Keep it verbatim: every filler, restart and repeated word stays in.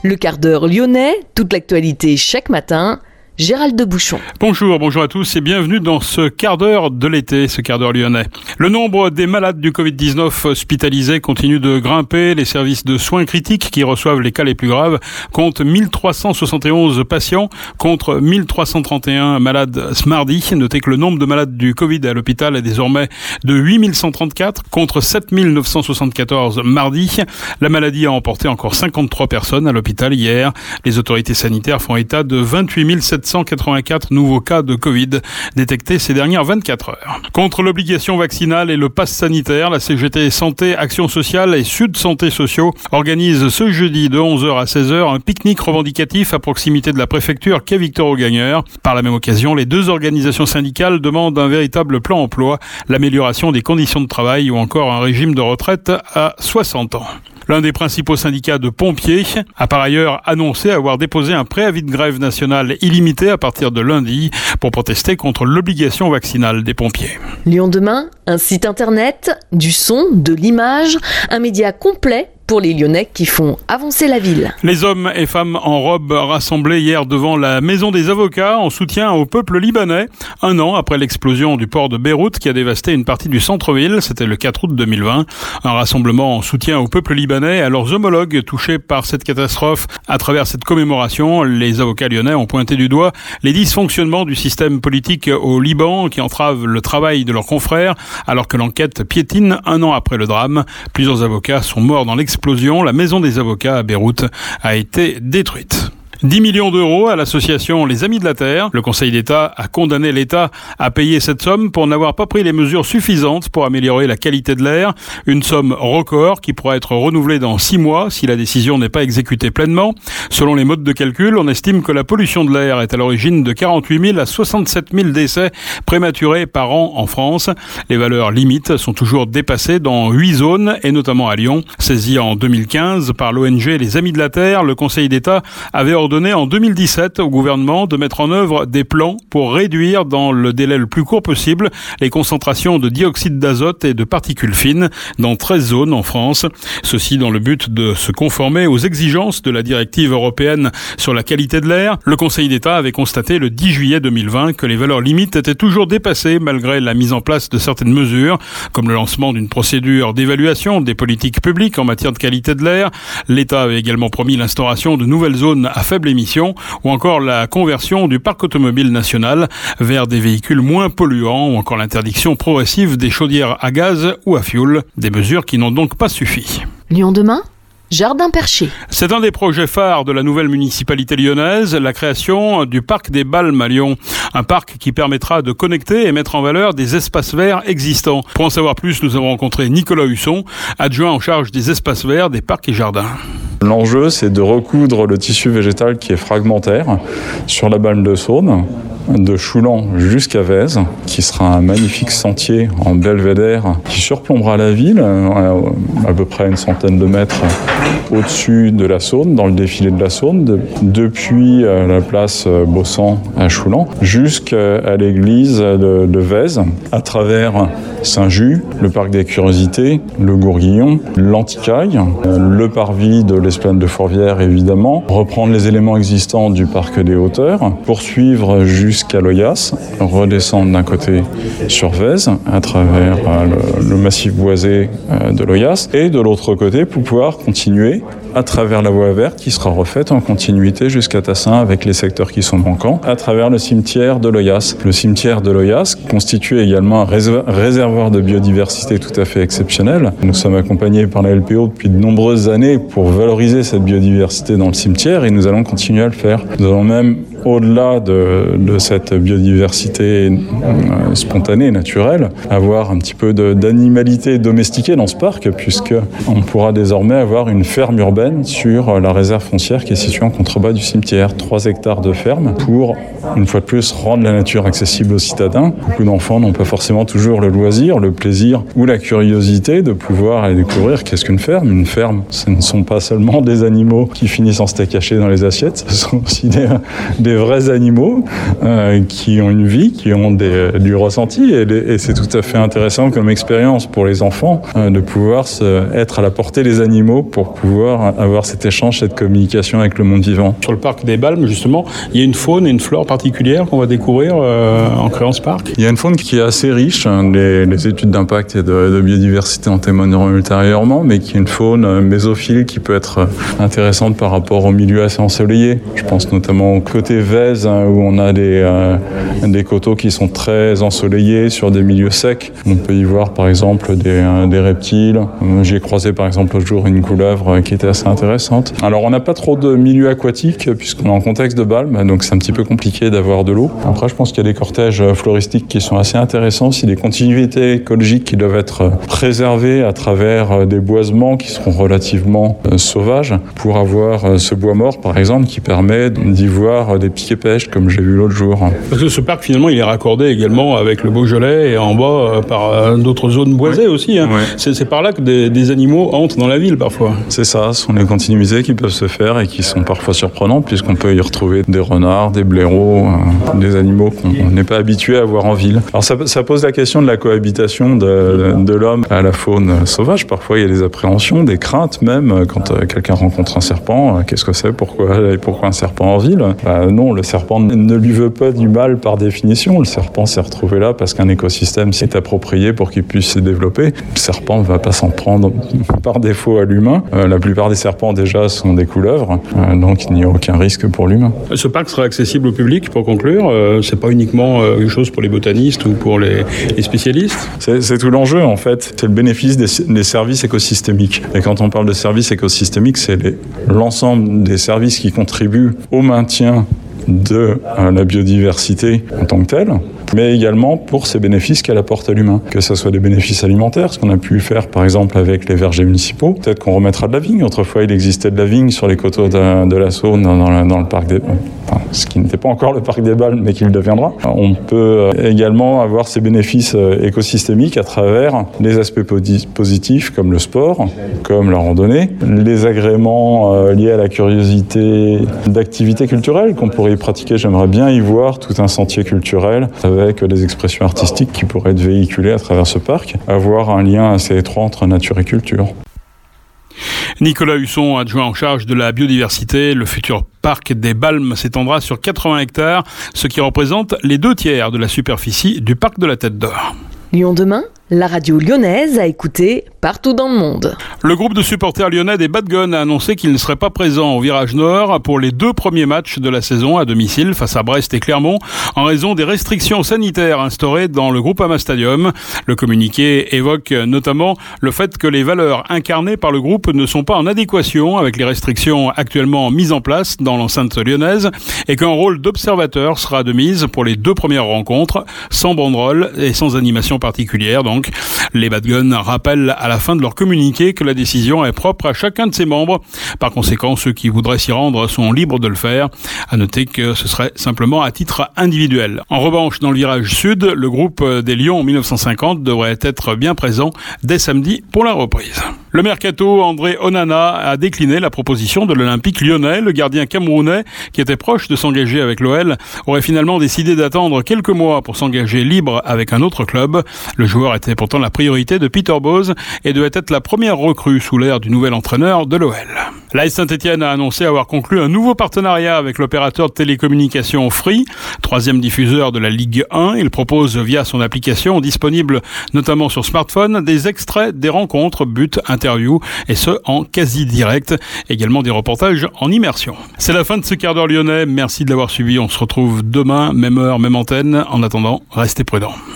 Le quart d'heure lyonnais, toute l'actualité chaque matin. Gérald de Bouchon. Bonjour, bonjour à tous et bienvenue dans ce quart d'heure de l'été, ce quart d'heure lyonnais. Le nombre des malades du covid dix-neuf hospitalisés continue de grimper. Les services de soins critiques qui reçoivent les cas les plus graves comptent mille trois cent soixante et onze patients contre mille trois cent trente et un malades ce mardi. Notez que le nombre de malades du Covid à l'hôpital est désormais de huit mille cent trente-quatre contre sept mille neuf cent soixante-quatorze mardi. La maladie a emporté encore cinquante-trois personnes à l'hôpital hier. Les autorités sanitaires font état de vingt-huit mille sept cent quatre-vingt-quatre nouveaux cas de Covid détectés ces dernières vingt-quatre heures. Contre l'obligation vaccinale et le pass sanitaire, la C G T Santé, Action Sociale et Sud Santé Sociaux organisent ce jeudi de onze heures à seize heures un pique-nique revendicatif à proximité de la préfecture quai Victor-Augagneur. Par la même occasion, les deux organisations syndicales demandent un véritable plan emploi, l'amélioration des conditions de travail ou encore un régime de retraite à soixante ans. L'un des principaux syndicats de pompiers a par ailleurs annoncé avoir déposé un préavis de grève nationale illimité à partir de lundi pour protester contre l'obligation vaccinale des pompiers. Lyon demain, un site internet, du son, de l'image, un média complet pour les Lyonnais qui font avancer la ville. Les hommes et femmes en robe rassemblés hier devant la Maison des avocats en soutien au peuple libanais, un an après l'explosion du port de Beyrouth qui a dévasté une partie du centre-ville, c'était le quatre août deux mille vingt. Un rassemblement en soutien au peuple libanais et à leurs homologues touchés par cette catastrophe. À travers cette commémoration, les avocats lyonnais ont pointé du doigt les dysfonctionnements du système politique au Liban qui entravent le travail de leurs confrères alors que l'enquête piétine un an après le drame. Plusieurs avocats sont morts dans l'explosion. La maison des avocats à Beyrouth a été détruite. dix millions d'euros à l'association Les Amis de la Terre. Le Conseil d'État a condamné l'État à payer cette somme pour n'avoir pas pris les mesures suffisantes pour améliorer la qualité de l'air. Une somme record qui pourra être renouvelée dans six mois si la décision n'est pas exécutée pleinement. Selon les modes de calcul, on estime que la pollution de l'air est à l'origine de quarante-huit mille à soixante-sept mille décès prématurés par an en France. Les valeurs limites sont toujours dépassées dans huit zones et notamment à Lyon. Saisi en deux mille quinze par l'O N G Les Amis de la Terre, le Conseil d'État avait ordonné donné en deux mille dix-sept au gouvernement de mettre en œuvre des plans pour réduire dans le délai le plus court possible les concentrations de dioxyde d'azote et de particules fines dans treize zones en France. Ceci dans le but de se conformer aux exigences de la directive européenne sur la qualité de l'air. Le Conseil d'État avait constaté le dix juillet deux mille vingt que les valeurs limites étaient toujours dépassées malgré la mise en place de certaines mesures, comme le lancement d'une procédure d'évaluation des politiques publiques en matière de qualité de l'air. L'État avait également promis l'instauration de nouvelles zones à faible émissions ou encore la conversion du parc automobile national vers des véhicules moins polluants ou encore l'interdiction progressive des chaudières à gaz ou à fioul, des mesures qui n'ont donc pas suffi. Lyon demain, Jardin Perché. C'est un des projets phares de la nouvelle municipalité lyonnaise, la création du parc des Balmes à Lyon. Un parc qui permettra de connecter et mettre en valeur des espaces verts existants. Pour en savoir plus, nous avons rencontré Nicolas Husson, adjoint en charge des espaces verts, des parcs et jardins. L'enjeu, c'est de recoudre le tissu végétal qui est fragmentaire sur la Balme de Saône, de Choulan jusqu'à Vèze, qui sera un magnifique sentier en belvédère qui surplombera la ville, à peu près une centaine de mètres au-dessus de la Saône, dans le défilé de la Saône, de, depuis la place Bossan à Choulan jusqu'à l'église de, de Vèze, à travers Saint-Just, le parc des Curiosités, le Gourguillon, l'Anticaille, le parvis de l'Esplanade de Fourvière évidemment, reprendre les éléments existants du parc des Hauteurs, poursuivre jusqu'à Loyasse, redescendre d'un côté sur Vèze à travers le, le massif boisé de Loyasse et de l'autre côté pour pouvoir continuer à travers la voie verte qui sera refaite en continuité jusqu'à Tassin avec les secteurs qui sont manquants, à travers le cimetière de Loyasse. Le cimetière de Loyasse constitue également un réservoir de biodiversité tout à fait exceptionnel. Nous sommes accompagnés par la L P O depuis de nombreuses années pour valoriser cette biodiversité dans le cimetière et nous allons continuer à le faire. Nous allons même, au-delà de, de cette biodiversité euh, spontanée, naturelle, avoir un petit peu de, d'animalité domestiquée dans ce parc puisqu'on pourra désormais avoir une ferme urbaine sur la réserve foncière qui est située en contrebas du cimetière. trois hectares de ferme pour, une fois de plus, rendre la nature accessible aux citadins. Beaucoup d'enfants n'ont pas forcément toujours le loisir, le plaisir ou la curiosité de pouvoir aller découvrir qu'est-ce qu'une ferme. Une ferme, ce ne sont pas seulement des animaux qui finissent en steak haché dans les assiettes, ce sont aussi des, des des vrais animaux euh, qui ont une vie, qui ont des, du ressenti, et, les, et c'est tout à fait intéressant comme expérience pour les enfants euh, de pouvoir se, être à la portée des animaux pour pouvoir avoir cet échange, cette communication avec le monde vivant. Sur le parc des Balmes, justement, il y a une faune et une flore particulière qu'on va découvrir euh, en créant ce parc. Il y a une faune qui est assez riche, les, les études d'impact et de, de biodiversité en témoigneront ultérieurement, mais qui est une faune mésophile qui peut être intéressante par rapport au milieu assez ensoleillé. Je pense notamment au côté Vèze, hein, où on a des, euh, des coteaux qui sont très ensoleillés sur des milieux secs. On peut y voir par exemple des, euh, des reptiles. J'ai croisé par exemple l'autre jour une couleuvre qui était assez intéressante. Alors on n'a pas trop de milieu aquatique puisqu'on est en contexte de Balme, donc c'est un petit peu compliqué d'avoir de l'eau. Après je pense qu'il y a des cortèges floristiques qui sont assez intéressants, il y a des continuités écologiques qui doivent être préservées à travers des boisements qui seront relativement euh, sauvages pour avoir euh, ce bois mort par exemple qui permet d'y voir des piquets-pêches comme j'ai vu l'autre jour. Parce que ce parc finalement il est raccordé également avec le Beaujolais et en bas euh, par euh, d'autres zones boisées oui. aussi. Hein. Oui. C'est, c'est par là que des, des animaux entrent dans la ville parfois. C'est ça, ce sont les continuités qui peuvent se faire et qui sont parfois surprenantes puisqu'on peut y retrouver des renards, des blaireaux, euh, des animaux qu'on n'est pas habitué à voir en ville. Alors ça, ça pose la question de la cohabitation de, de l'homme à la faune sauvage. Parfois il y a des appréhensions, des craintes même quand euh, quelqu'un rencontre un serpent. Euh, qu'est-ce que c'est ? Pourquoi, pourquoi un serpent en ville ? Bah, non, le serpent ne lui veut pas du mal par définition. Le serpent s'est retrouvé là parce qu'un écosystème s'est approprié pour qu'il puisse se développer. Le serpent ne va pas s'en prendre par défaut à l'humain. Euh, la plupart des serpents déjà sont des couleuvres, euh, donc il n'y a aucun risque pour l'humain. Ce parc sera accessible au public pour conclure. Euh, c'est pas uniquement euh, quelque chose pour les botanistes ou pour les, les spécialistes. C'est, c'est tout l'enjeu en fait. C'est le bénéfice des, des services écosystémiques. Et quand on parle de services écosystémiques, c'est les, l'ensemble des services qui contribuent au maintien de euh, la biodiversité en tant que telle, mais également pour ces bénéfices qu'elle apporte à l'humain. Que ce soit des bénéfices alimentaires, ce qu'on a pu faire par exemple avec les vergers municipaux. Peut-être qu'on remettra de la vigne. Autrefois, il existait de la vigne sur les coteaux de, de la Saône, dans, dans, le, dans le parc des... Enfin, ce qui n'était pas encore le parc des Balmes, mais qui le deviendra. On peut également avoir ces bénéfices écosystémiques à travers les aspects positifs comme le sport, comme la randonnée, les agréments liés à la curiosité d'activités culturelles qu'on pourrait y pratiquer. J'aimerais bien y voir tout un sentier culturel avec des expressions artistiques qui pourraient être véhiculées à travers ce parc, avoir un lien assez étroit entre nature et culture. Nicolas Husson, adjoint en charge de la biodiversité, le futur parc des Balmes s'étendra sur quatre-vingts hectares, ce qui représente les deux tiers de la superficie du parc de la Tête d'Or. Lyon demain, la radio lyonnaise a écouté partout dans le monde. Le groupe de supporters lyonnais des Bad Guns a annoncé qu'il ne serait pas présent au Virage Nord pour les deux premiers matchs de la saison à domicile face à Brest et Clermont en raison des restrictions sanitaires instaurées dans le Groupama Stadium. Le communiqué évoque notamment le fait que les valeurs incarnées par le groupe ne sont pas en adéquation avec les restrictions actuellement mises en place dans l'enceinte lyonnaise et qu'un rôle d'observateur sera de mise pour les deux premières rencontres, sans banderole et sans animation particulière. Donc, les Bad Guns rappellent à la fin de leur communiqué que la décision est propre à chacun de ses membres. Par conséquent, ceux qui voudraient s'y rendre sont libres de le faire. À noter que ce serait simplement à titre individuel. En revanche, dans le virage sud, le groupe des Lions mille neuf cent cinquante devrait être bien présent dès samedi pour la reprise. Le mercato, André Onana a décliné la proposition de l'Olympique lyonnais. Le gardien camerounais, qui était proche de s'engager avec l'O L, aurait finalement décidé d'attendre quelques mois pour s'engager libre avec un autre club. Le joueur était pourtant la priorité de Peter Bose et devait être la première recrue sous l'ère du nouvel entraîneur de l'O L. L'A S Saint-Etienne a annoncé avoir conclu un nouveau partenariat avec l'opérateur de télécommunications Free, troisième diffuseur de la Ligue un. Il propose via son application, disponible notamment sur smartphone, des extraits des rencontres, buts, interviews, et ce en quasi-direct. Également des reportages en immersion. C'est la fin de ce quart d'heure lyonnais. Merci de l'avoir suivi. On se retrouve demain, même heure, même antenne. En attendant, restez prudents.